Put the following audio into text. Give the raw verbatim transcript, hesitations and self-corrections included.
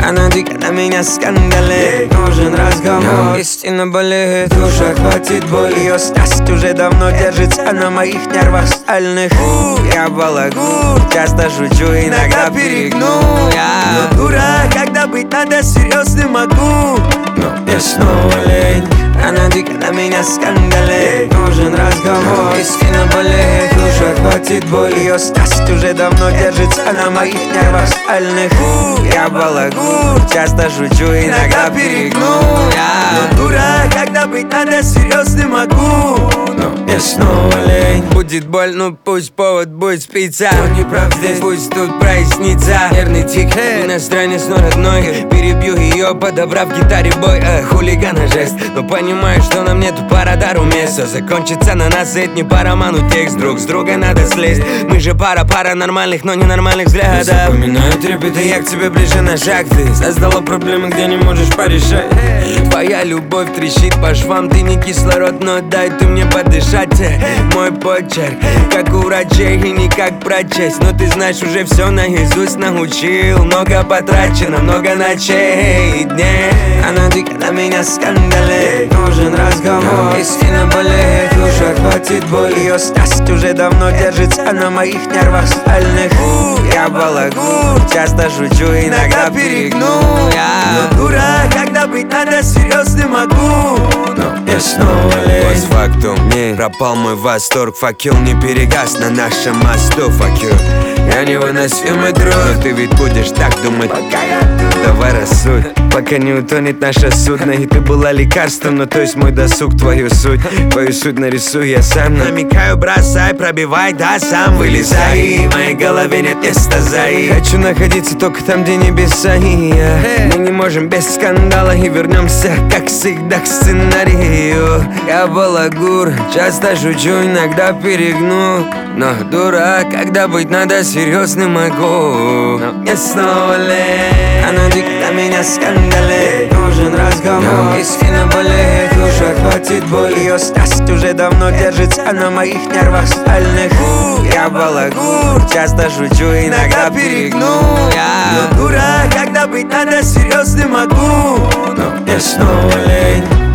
Она дико на меня скандалит. Нужен разговор, истинно болеет душа, хватит боли. Ее страсть уже давно держится на моих нервах стальных. Я балагур, часто шучу, иногда перегну. Я но дурак, когда быть надо серьезным могу. Но мне снова лень. Она дико на меня скандалит. Нужен разговор, истинно болеет душа, хватит боли. Ее страсть уже давно держится на моих нервах стальных. Я балагур, часто шучу, иногда перегну. Я но дурак, когда быть надо серьезным могу. Но мне снова лень. Будет боль, ну пусть повод будет спиться. Но не прав здесь, пусть тут прояснится. Нервный тик, иностранец, но родной. Перебью ее, подобрав гитаре бой. э, Хулигана жест, но понимаю, что нам нету по радару места. Закончится на нас, это не по роману текст. Друг с друга надо слезть. Мы же пара, пара нормальных, но ненормальных взглядов. Я запоминаю трепет, и я к тебе ближе на шаг. Ты создала проблемы, где не можешь порешать. Твоя любовь трещит по швам. Ты не кислород, но дай ты мне подышать. Мой почерк, как у врачей, и никак прочесть. Но ты знаешь, уже все наизусть научил. Много потрачено, много ночей и дней. Она дико на меня скандалит. Нужен разговор, истинно болеет душа, хватит боли. Ее страсть уже давно держится на моих нервах стальных. Я балагур, часто шучу, иногда перегну. Я но дурак, когда быть надо серьезным могу. Но мне снова лень. Постфактум, не пропал мой восторг. Факел не перегас на нашем мосту. Fuck you. Я невыносимый друг, но ты ведь будешь так думать, пока я тут. Давай рассудь, пока не утонет наша судно. И ты была лекарством, но то есть мой досуг. Твою суть, твою суть нарисую я сам. Намекаю, бросай, пробивай, да сам вылезай. В моей голове нет места за и хочу находиться только там, где небеса и я. Мы не можем без скандала и вернемся, как всегда, к сценарию. Я балагур, часто шучу, иногда перегну. Но дурак, когда быть надо серьезным могу. Но мне снова лень. Она дико на меня скандалит. Нужен разговор, истинно болеет душа, хватит боли. Ее страсть уже давно держится на моих нервах стальных. Я балагур, часто шучу, иногда перегну. Я но дурак, когда быть надо серьезным могу. Но мне снова лень.